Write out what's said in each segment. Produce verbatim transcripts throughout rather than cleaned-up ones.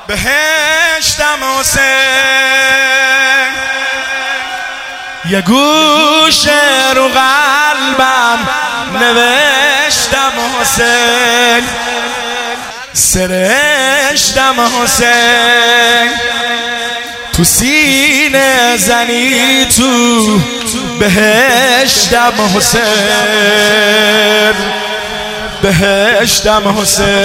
بهشتم حسین، یه گوشه رو قلبم نوشتم حسین، سرشتم حسین، تو سینه زنی تو بهشتم حسین، بهشتم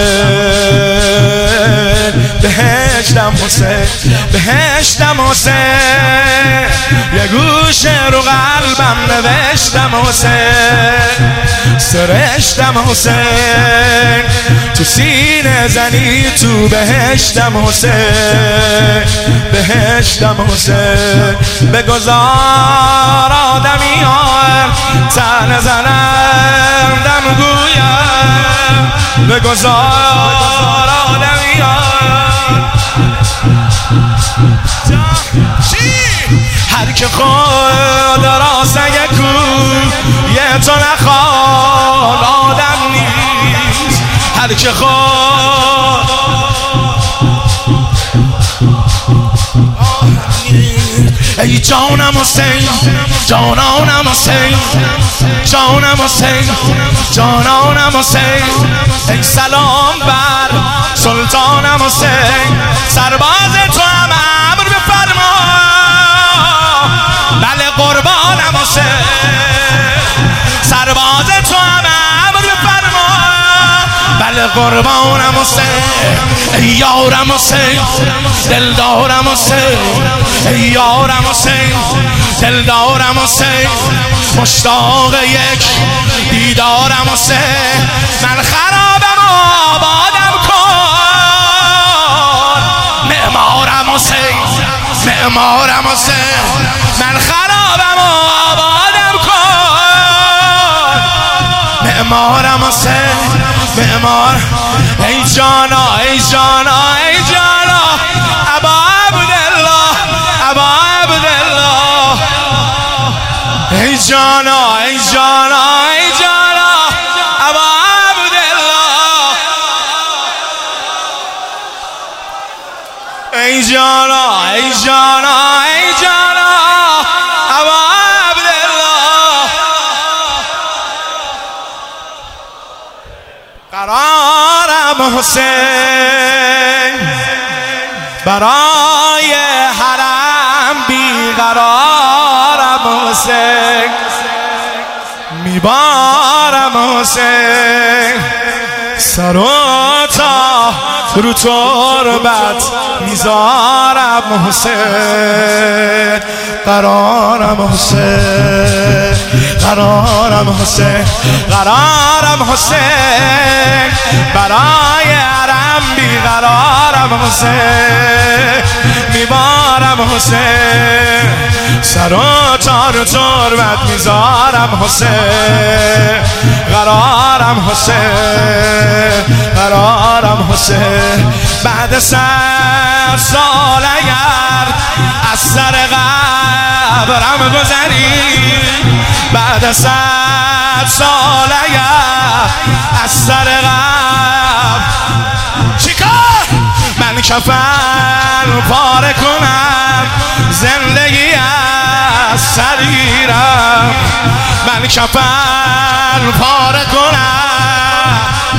حسین، بهشتم حسین، بهشتم حسین، یه گوشه رو قلبم نوشتم حسین، سرشتم حسین، تو سینه زنی تو بهشتم حسین، بهشتم حسین. بگذار آدمیان تن زنم دم گویم، بگذار آدمیان هر که خود راست نگه کو یه تو نخواد آدم نیست، هر که خود ای جانم حسین، جانانم حسین، جانم حسین، جانانم حسین، ای سلام بر سلطانم حسین، سرباز تو هم امر بفرما، بله قربانم حسین، سرباز تو هم امر بفرما، بله قربانم حسین، ای یارم حسین، دلدارم حسین، ای یارم حسین، دلدارم حسین، مشتاق یک دیدارم حسین، من خرابم آبادم کن، معمارم حسین، معمارم حسین، من خرابم آبادم کن، معمارم حسین، معمار. ای جانا ای جانا ای جانا ابا عبدالله، ابا عبدالله، ای جانا ای جانا ای جانا ابا عبدالله، ای جانا ای جانا ای جانا ابا عبدالله. قرارم حسین برای حرم بیقرارم حسین، میبارم حسین، سر و تا رو تربت میذارم حسین، قرارم حسین، قرارم حسین، قرارم حسین برای حرم بیقرارم حسین، میبارم حسین، سر و تار و تربت میذارم حسین، قرارم حسین، قرارم حسین. بعد صد سال اگر از سر قبرم گذری، بعد صد سال اگر از سر قبر چیکار من کفن پاره کنم، زندگی از سریرم، من کفن پاره کنم،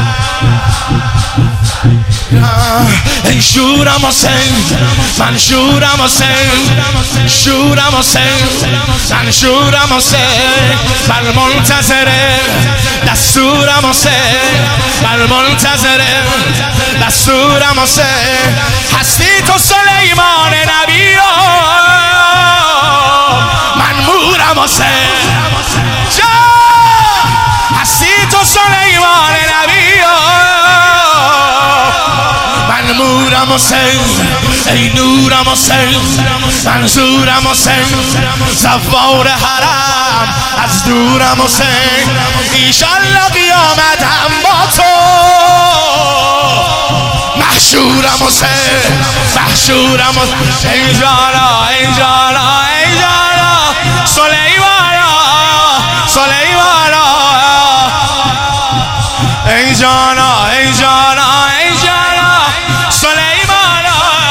ای شورم حسین، من شورم حسین، شورم حسین، من شورم حسین، بر منتظره دستورم حسین، بر منتظره دستورم حسین، هستی تو سلیمان نبی من مورم حسین، جا هستی تو سلیمان نبی نورم حسین، ای نورم حسین، منظورم حسین، زوار حرم از دورم حسین، ایشالله قیامت هم با تو محشورم حسین، محشورم حسین، ای جانا ای جانا ای جانا سلیمانا، سلیمانا، ای جانا ای جانا ای جانا سلیمانا،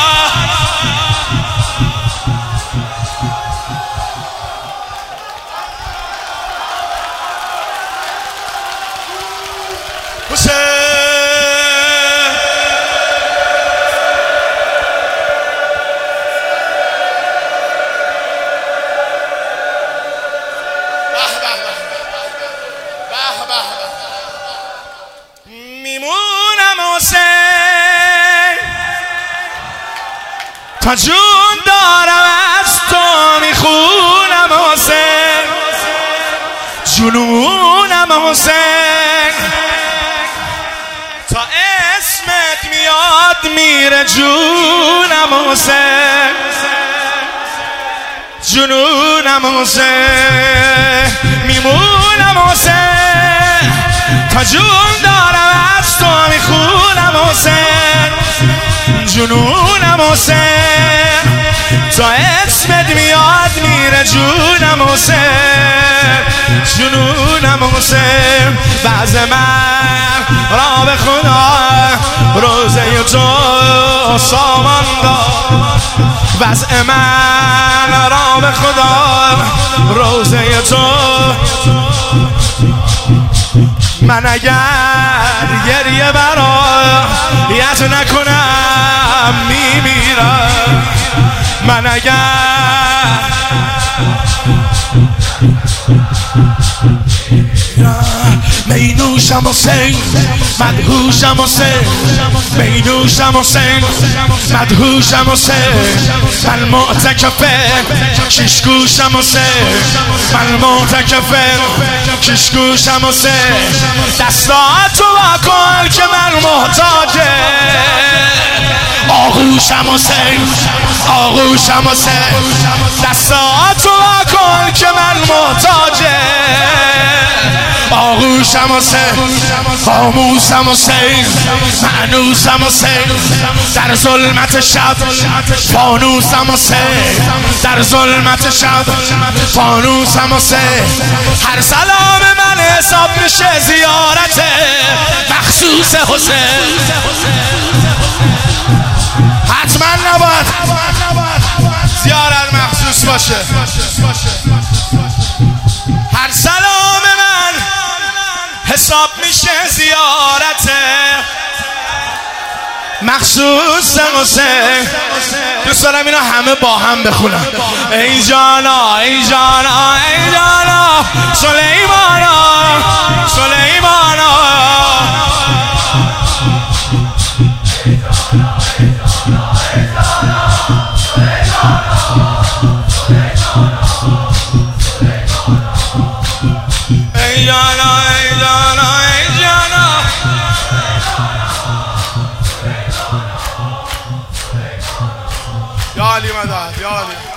تا جون دارم از تو میخونم حسین، جنونم حسین، تا اسمت میاد میره جونم حسین، جنونم حسین، میمونم حسین، تا جون دارم از تو میخونم حسین، جنونم حسین، تا اسمت میاد میره جونم حسین، جنونم حسین. بعض من را به خدا روزه تو سامان داد، وضع من را به خدا روزه تو. من اگر گریه برایت نکنم میمیرم، من اگر می نوشم حسین، مدهوشم حسین، می نوشم حسین، مدهوشم حسین، من معتکفم کشکوشم حسین، من معتکفم کشکوشم حسین. دستاتو واکن که من محتاجه، آغوشم حسین، آغوشم حسین، دستاتو واکن که من محتاجه، آغوشم حسین، خاموشم حسین، معنوسم حسین، در ظلمت شب فانوسم حسین، در ظلمت شب فانوسم حسین. هر سلام من حساب میشه زیارت مخصوص حسین، حتما نباید زیارت مخصوص باشه. هر سلام من حساب میشه زیارت مخصوص حسین. دوست دارم اینا همه با هم بخونم. ای جانا ای جانا ای جانا سلیمانا سلیمانا، ای جانا ای جانا ای جانا. یا علی مدد، یا علی.